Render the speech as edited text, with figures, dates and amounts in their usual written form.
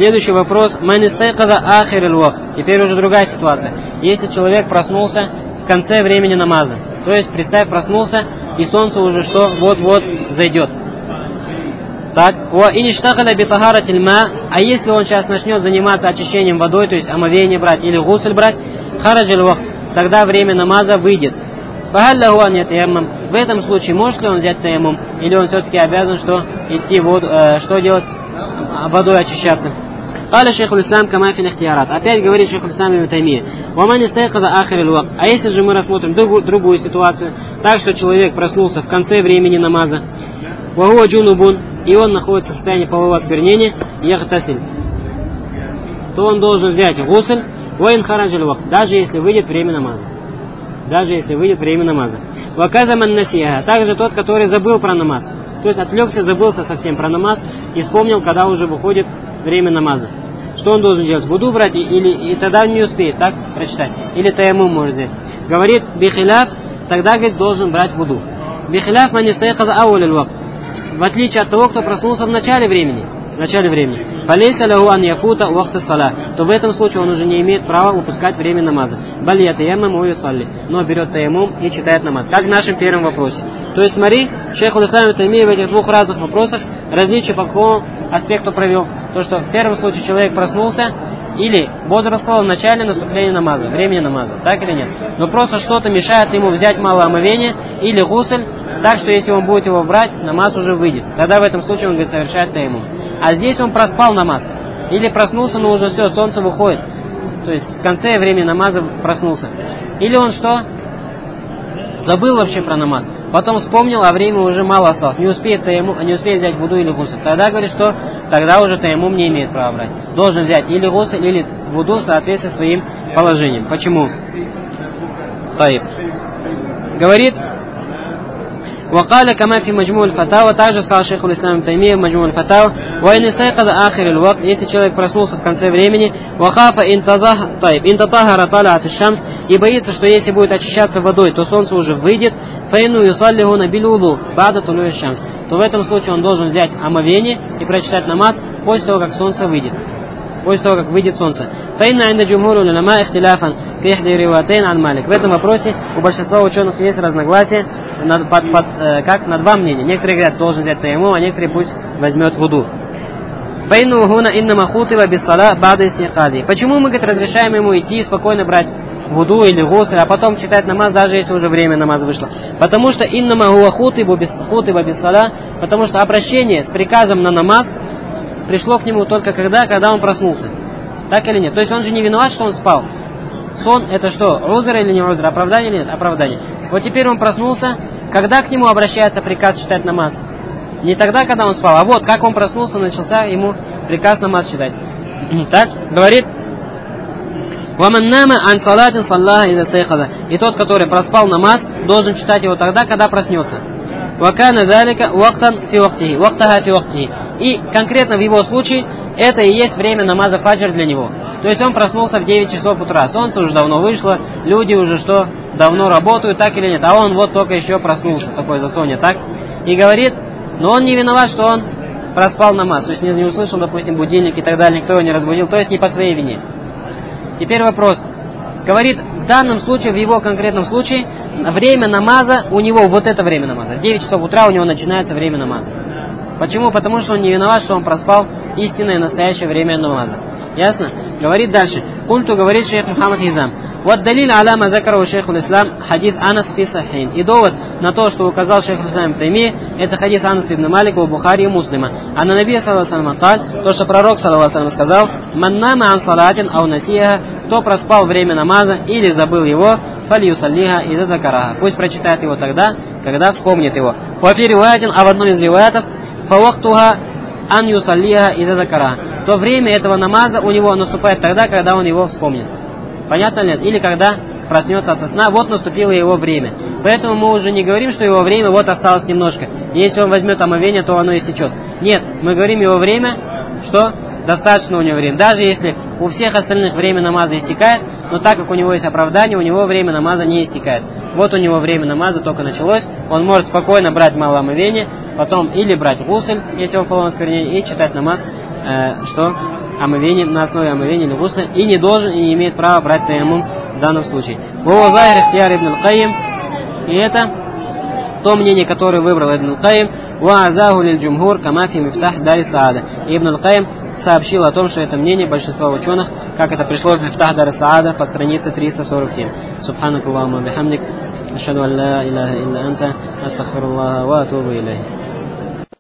Следующий вопрос. Ман истайқаза ахир аль-вакт. Теперь уже другая ситуация. Если человек проснулся в конце времени намаза. То есть, представь, проснулся, и солнце уже что? Вот-вот зайдет. Так. А если он сейчас начнет заниматься очищением водой, то есть омовение брать или гусль брать, хараджаль вакт, тогда время намаза выйдет. В этом случае может ли он взять таяммум, или он все-таки обязан идти что делать? Водой очищаться. Каля шейхул ислам кама фи ихтиярат. Опять говорит шейхул ислам ибн Таймия. Ваман истайқаза ахир аль-вакт. А если же мы рассмотрим другую ситуацию, так что человек проснулся в конце времени намаза, вахуа джунубун, и он находится в состоянии полового осквернения, яхтасиль, то он должен взять гусль, ваин хараджаль вакт, даже если выйдет время намаза. Даже если выйдет время намаза. Ваказа ман насия, также тот, который забыл про намаз. То есть отвлекся, забылся совсем про намаз и вспомнил, когда уже выходит время намаза. Что он должен делать? Вуду брать и тогда не успеет, так прочитать. Или таяммум может взять. Говорит бихиляф, тогда, говорит, должен брать вуду. Бихиляф ман истайқаза ауаль аль-вакт. В отличие от того, кто проснулся в начале времени. Фалейса лаху ан яфута вахта сала. То в этом случае он уже не имеет права упускать время намаза. Балия таяммум ва юсалли. Но берет таяммум и читает намаз. Как в нашем первом вопросе. То есть смотри, шейхул ислам ибн Таймия в этих двух разных вопросах различие по какому аспекту провел. То, что в первом случае человек проснулся или бодрствовал в начале наступления намаза, времени намаза. Так или нет? Но просто что-то мешает ему взять малое омовение или гусль, так что если он будет его брать, намаз уже выйдет. Тогда в этом случае он говорит, совершает таяммум. А здесь он проспал намаз. Или проснулся, но уже все, солнце выходит. То есть в конце времени намаза проснулся. Или он что? Забыл вообще про намаз. Потом вспомнил, а времени уже мало осталось. Не успеет взять вуду или гусль. Тогда говорит, что тогда уже таяммум не имеет права брать. Должен взять или гусль, или вуду в соответствии со своим положением. Почему? Таиб. Говорит, وقال كما في مجموع الفتاوى, также сказал шейх ал-Ислам ибн Таймия в Маджму аль-Фатава, وإن استيقظ آخر الوقت, если человек проснулся в конце времени, وخاف إن تطهر طلعت الشمس, и боится, что если будет очищаться водой, то солнце уже выйдет, فإنه يصلي هنا بالوضوء بعد طلوع الشمس, то в этом случае он должен взять омовение и прочитать намаз после того, как солнце выйдет. После того, как выйдет солнце. В этом вопросе у большинства ученых есть разногласия на два мнения. Некоторые говорят, должен взять таяммум, а некоторые пусть возьмет вуду. Почему мы, говорит, разрешаем ему идти и спокойно брать вуду или гусль, а потом читать намаз, даже если уже время намаза вышло? Потому что потому что обращение с приказом на намаз пришло к нему только когда он проснулся. Так или нет? То есть он же не виноват, что он спал. Сон это что? Узр или не узр? Оправдание или нет? Оправдание. Вот теперь он проснулся. Когда к нему обращается приказ читать намаз? Не тогда, когда он спал, а вот как он проснулся, начался ему приказ намаз читать. Так, говорит. И тот, который проспал намаз, должен читать его тогда, когда проснется. И конкретно в его случае это и есть время намаза фаджр для него. То есть он проснулся в 9 часов утра. Солнце уже давно вышло, люди уже давно работают, так или нет. А он вот только еще проснулся, такой засонье, так? И говорит, но он не виноват, что он проспал намаз. То есть не услышал, допустим, будильник и так далее, никто его не разбудил. То есть не по своей вине. Теперь вопрос. Говорит, в данном случае, в его конкретном случае, время намаза у него, вот это время намаза. В 9 часов утра у него начинается время намаза. Почему? Потому что он не виноват, что он проспал истинное настоящее время намаза. Ясно? Говорит дальше. Культу говорит шейх Мухаммад Хизам. Вот далиль аляма закару шейху ислам хадис Анас фи сахин. И довод на то, что указал шейх ислам Тайми, это хадис Анас ибн Малика у Бухари и Муслима. А на Наби саллаллаху алейхи ва саллям, то, что пророк саллаллаху алейхи ва саллям сказал, ман нама ан салатин ау насиха, кто проспал время намаза или забыл его, фалиюсаллиха иза закараха. Пусть прочитает его тогда, когда вспомнит его. Вафи риваятин, а в одном из риваятов, фавахтуха ан юсаллиха иза закараха. То время этого намаза у него наступает тогда, когда он его вспомнит. Понятно ли нет? Или когда проснется от сна, вот наступило его время. Поэтому мы уже не говорим, что его время вот осталось немножко. Если он возьмет омовение, то оно истечет. Нет, мы говорим его время, что достаточно у него времени. Даже если у всех остальных время намаза истекает, но так как у него есть оправдание, у него время намаза не истекает. Вот у него время намаза только началось, он может спокойно брать малое омовение, потом или брать гусль, если он в полном осквернении, и читать намаз, что омовение, на основе омовения или гусля, и не должен, и не имеет права брать таяммум в данном случае. И это то мнение, которое выбрал Ибн Аль-Кайим, «Ваазаху лиль-джумхур камафи мифтах дари саада». Ибн Аль-Кайим сообщил о том, что это мнение большинства ученых, как это пришло в Мифтах дари саада под страницей 347. Субханак Аллахумма бихамдик, ашхаду ан ла илляха илля анта, астагфируллаха ва атубу илейх.